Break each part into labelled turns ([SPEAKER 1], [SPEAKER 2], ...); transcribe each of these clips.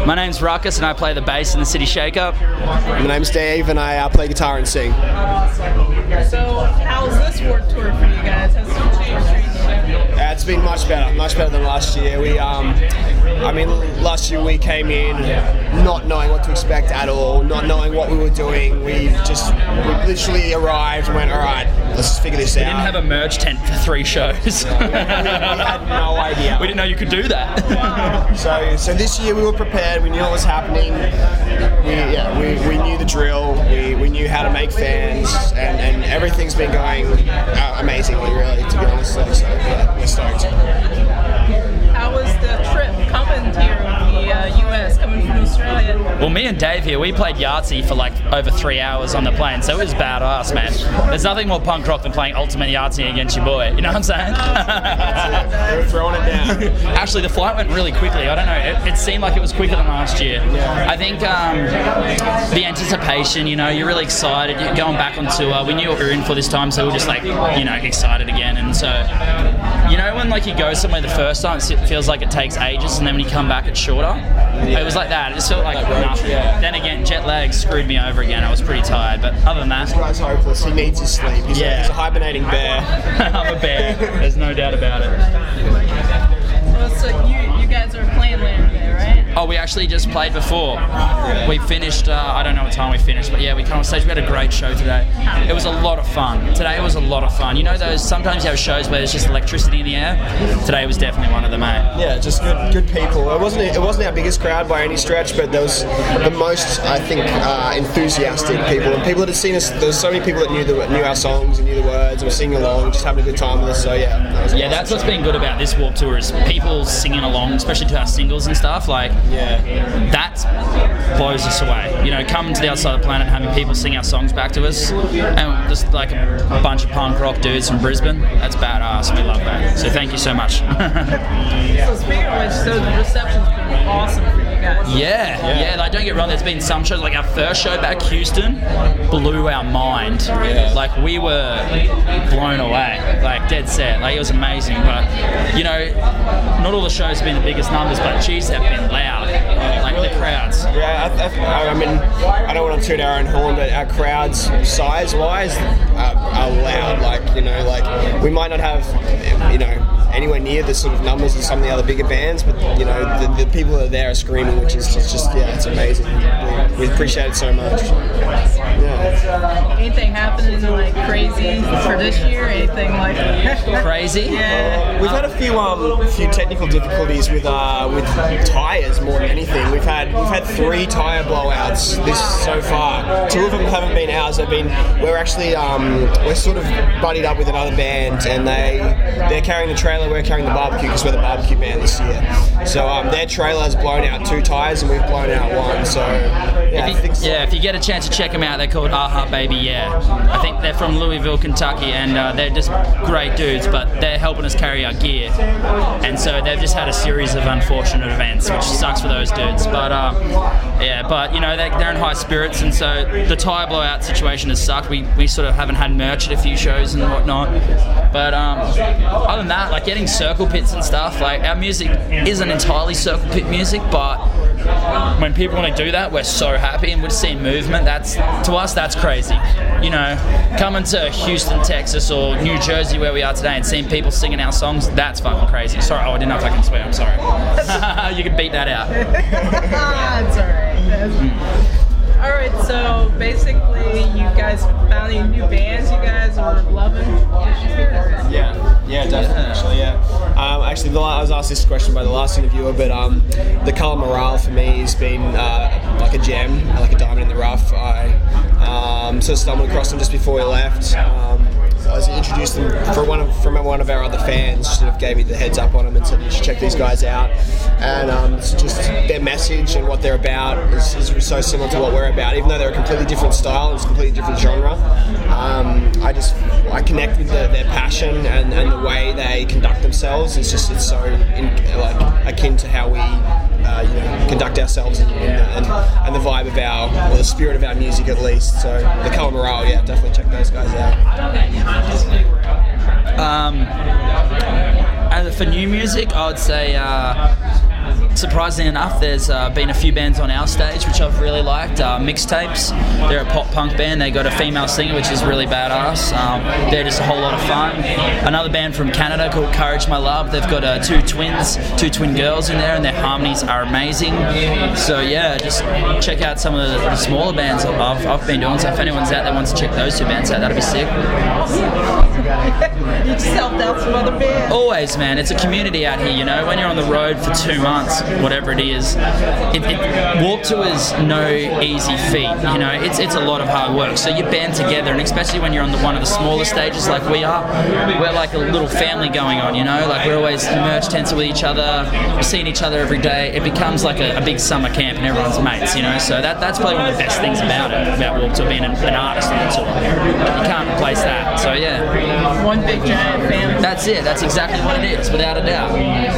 [SPEAKER 1] My name's Ruckus and I play the bass in the City Shake-Up.
[SPEAKER 2] My name's Dave and I play guitar and sing.
[SPEAKER 3] So, how's this Warped Tour for you guys? How's the tour treating you?
[SPEAKER 2] It's been much better than last year. Last year we came in not knowing what to expect at all, not knowing what we were doing. We literally arrived and went, all right, let's just figure this out.
[SPEAKER 1] We didn't have a merch tent for 3 shows.
[SPEAKER 2] We had no idea.
[SPEAKER 1] We didn't know you could do that.
[SPEAKER 2] So this year we were prepared. We knew what was happening. We knew the drill. We knew how to make fans, and everything's been going amazingly, really, to be honest. So yeah, we're stoked.
[SPEAKER 3] How was the trip coming here in the U.S., coming from Australia?
[SPEAKER 1] Well, me and Dave here, we played Yahtzee for like over 3 hours on the plane, so it was badass, man. There's nothing more punk rock than playing Ultimate Yahtzee against your boy, you know what I'm saying?
[SPEAKER 2] They were throwing it down.
[SPEAKER 1] Actually, the flight went really quickly. I don't know, it seemed like it was quicker than last year.
[SPEAKER 2] Yeah.
[SPEAKER 1] I think the anticipation, you're really excited. You're going back on tour. We knew what we were in for this time, so we were just like, excited again. And so, when like you go somewhere the first time, it feels like it takes ages, and then when you come back, it's shorter. Yeah. It was like that. It just felt like nothing. Yeah. Then again, jet lag screwed me over again. I was pretty tired, but other than that,
[SPEAKER 2] this guy's hopeless. He needs his sleep. He's a hibernating bear.
[SPEAKER 1] I'm a bear. There's no doubt about it.
[SPEAKER 3] Well, so you guys are playing later today, right?
[SPEAKER 1] Oh, we actually just played before. We finished, I don't know what time we finished, but yeah, we came on stage. We had a great show today. It was a lot of fun. Today was a lot of fun. Sometimes you have shows where there's just electricity in the air. Today was definitely one of them, mate.
[SPEAKER 2] Yeah, just good people. It wasn't our biggest crowd by any stretch, but there was the most, I think, enthusiastic people. And people that had seen us, there was so many people that knew our songs and knew the words and were singing along, just having a good time with us. So yeah,
[SPEAKER 1] that's what's been good about this Warped Tour is people singing along, especially to our singles and stuff. That blows us away. Coming to the other side of the planet, having people sing our songs back to us, and just like a bunch of punk rock dudes from Brisbane. That's badass. We love that. So thank you so much.
[SPEAKER 3] So speaking of which, so the reception's been awesome for you guys.
[SPEAKER 1] Yeah. Like, don't get wrong. There's been some shows, like our first show back Houston, blew our mind. Yeah. Like we were blown away, like dead set. Like it was amazing. But not all the shows have been the biggest numbers, but geez, they've been loud. Like the crowds.
[SPEAKER 2] Yeah, I don't want to toot our own horn, but our crowds, size-wise, are loud. We might not have, anywhere near the sort of numbers of some of the other bigger bands, but the people that are there are screaming, which is just it's amazing. We appreciate it so much. Yeah.
[SPEAKER 3] Anything happening like crazy for this year? Anything like
[SPEAKER 1] crazy?
[SPEAKER 3] Yeah.
[SPEAKER 2] We've had a few technical difficulties with tires more than anything. We've had 3 tire blowouts this so far. 2 of them haven't been ours. We're actually we're sort of buddied up with another band, and they're carrying the trailer. We're carrying the barbecue because we're the barbecue band this year. So their trailer's blown out 2 tires and we've blown out 1. So
[SPEAKER 1] if you get a chance to check them out, they're called Aha Baby Yeah. I think they're from Louisville, Kentucky, and they're just great dudes, but they're helping us carry our gear. And so they've just had a series of unfortunate events, which sucks for those dudes. But they're in high spirits, and so the tire blowout situation has sucked. We sort of haven't had merch at a few shows and whatnot. But other than that, like getting circle pits and stuff, like our music isn't entirely circle pit music, but when people want to do that, we're so happy, and we're seeing movement. To us, that's crazy. Coming to Houston, Texas, or New Jersey, where we are today, and seeing people singing our songs, that's fucking crazy. Sorry, I didn't know if I can swear. I'm sorry. You can beat that out.
[SPEAKER 3] It's alright. Alright, so basically you guys found any new bands you guys are loving?
[SPEAKER 2] Yeah, definitely. Actually, yeah. I was asked this question by the last interviewer, but the Color Morale for me has been like a gem, like a diamond in the rough. I sort of stumbled across them just before we left. I was introduced them from one of our other fans. Sort of gave me the heads up on them and said you should check these guys out. And it's just their message and what they're about is so similar to what we're about, even though they're a completely different style and it's a completely different genre. I connect with their passion and the way they conduct themselves. It's so akin to how we conduct ourselves and the vibe of the spirit of our music at least. So the Color Morale, yeah, definitely check those guys out.
[SPEAKER 1] For new music, I would say surprisingly enough, there's been a few bands on our stage which I've really liked. Mixtapes, they're a pop punk band. They got a female singer, which is really badass. They're just a whole lot of fun. Another band from Canada called Courage My Love. They've got two twin girls in there, and their harmonies are amazing. So yeah, just check out some of the smaller bands I've been doing. So if anyone's out there wants to check those two bands out, that'd be sick.
[SPEAKER 3] You just helped out some other bands.
[SPEAKER 1] Always, man. It's a community out here, you know. When you're on the road for 2 months, whatever it is, Warped Tour is no easy feat, you know. It's a lot of hard work. So you band together, and especially when you're on one of the smaller stages like we are, we're like a little family going on, you know. Like we're always merch tents with each other, we're seeing each other every day. It becomes like a big summer camp, and everyone's mates, you know. So that's probably one of the best things about Warped Tour, being an artist on the tour. You can't replace that. So yeah.
[SPEAKER 3] One big giant family.
[SPEAKER 1] That's it. That's exactly what it is, without a doubt.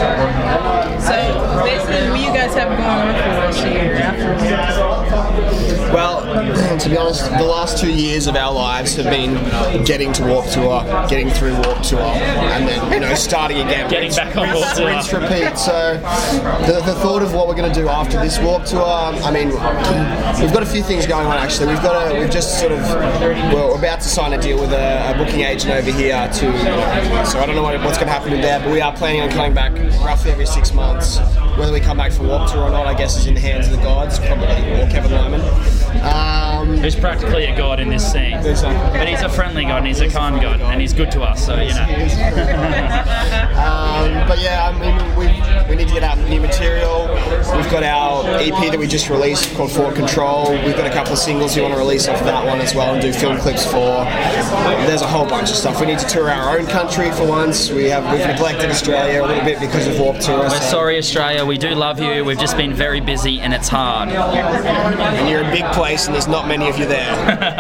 [SPEAKER 3] So basically, what you guys have going on for this year after?
[SPEAKER 2] Well, to be honest, the last 2 years of our lives have been getting to Warped Tour, getting through Warped Tour, and then starting again.
[SPEAKER 1] Getting back on Warped Tour.
[SPEAKER 2] Rinse, repeat. So the thought of what we're going to do after this Warped Tour, I mean, we've got a few things going on actually. We're about to sign a deal with a booking agent over here so I don't know what's going to happen with that, but we are planning on coming back roughly every 6 months. Whether we come back for Warped Tour or not, I guess is in the hands of the gods, probably, or Kevin Lyman.
[SPEAKER 1] Who's practically a god in this scene. But he's a friendly god, and he's a kind god, and he's good to us, so, you know.
[SPEAKER 2] But yeah, I mean, we need to get out new material. We've got our EP that we just released called Fort Control. We've got a couple of singles we want to release off that one as well and do film clips for. There's a whole bunch of stuff. We need to tour our own country for once. We've neglected Australia a little bit because of Warped Tour.
[SPEAKER 1] We're sorry, Australia. We do love you. We've just been very busy, and it's hard.
[SPEAKER 2] And you're a big place, and there's not many of you there.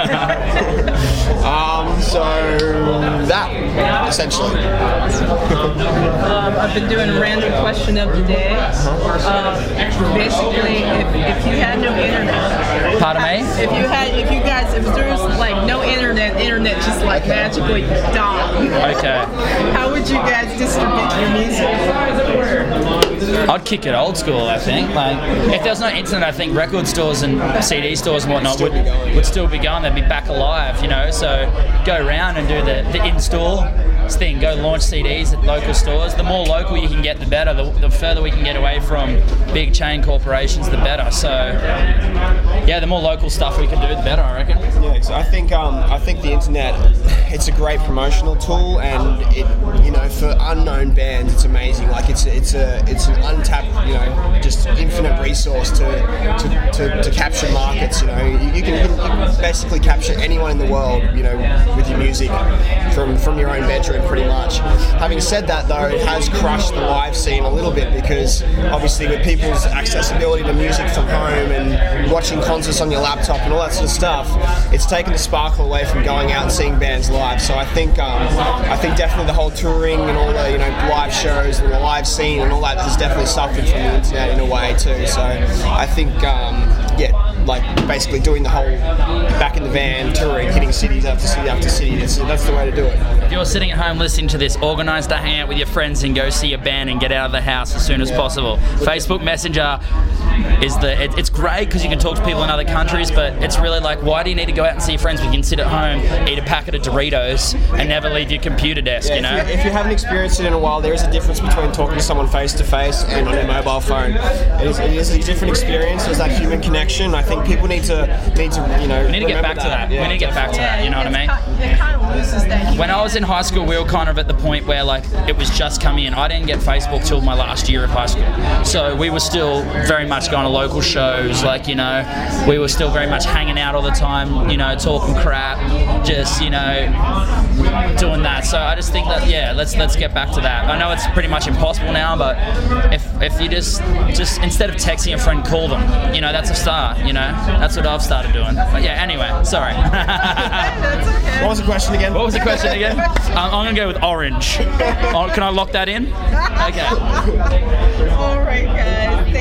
[SPEAKER 2] So that essentially.
[SPEAKER 3] I've been doing a random question of the day. Basically, if you had no internet.
[SPEAKER 1] Pardon me?
[SPEAKER 3] If there was like no internet just like magically died.
[SPEAKER 1] Okay.
[SPEAKER 3] How would you guys distribute your music?
[SPEAKER 1] I'd kick it old school, I think. Like, if there was no internet, I think record stores and CD stores and whatnot would still be going. They'd be back alive, you know. So go around and do the in-store thing. Go launch CDs at local stores. The more local you can get, the better. The further we can get away from big chain corporations, the better. So yeah, the more local stuff we can do, the better, I reckon.
[SPEAKER 2] Yeah, so I think the internet, it's a great promotional tool, and for unknown bands, it's amazing. Like it's an untapped, just infinite resource to capture markets. You can basically capture anyone in the world, with your music from your own bedroom, pretty much. Having said that, though, it has crushed the live scene a little bit because obviously with people's accessibility to music from home and watching concerts on your laptop and all that sort of stuff, it's taken the sparkle away from going out and seeing bands live. So I think definitely the whole touring and all the live shows and the live scene and all that has definitely suffered from the internet in a way too. So I think basically doing the whole back in the van touring, hitting cities after city after city, that's the way to do it.
[SPEAKER 1] If you're sitting at home listening to this, organise to hang out with your friends and go see a band and get out of the house as soon as possible. Facebook Messenger it's great because you can talk to people in other countries, but it's really like, why do you need to go out and see your friends when you can sit at home, eat a packet of Doritos, and never leave your computer desk,
[SPEAKER 2] If you haven't experienced it in a while, there is a difference between talking to someone face to face and on your mobile phone. It is a different experience. There's that human connection. I think people need to
[SPEAKER 1] we need to get back to that. We need to get back to that, you know what I mean?
[SPEAKER 3] It kind of loses that.
[SPEAKER 1] When I was in high school, we were kind of at the point where it was just coming in. I didn't get Facebook till my last year of high school. So we were still very much going to local shows, we were still very much hanging out all the time, talking crap, just, doing that. So I just think that, let's get back to that. I know it's pretty much impossible now, but if you just instead of texting a friend, call them, that's a start, that's what I've started doing. But yeah, anyway, sorry.
[SPEAKER 3] That's okay.
[SPEAKER 2] What was the question again?
[SPEAKER 1] What was the question again? I'm going to go with orange. Can I lock that in? Okay.
[SPEAKER 3] All right, guys.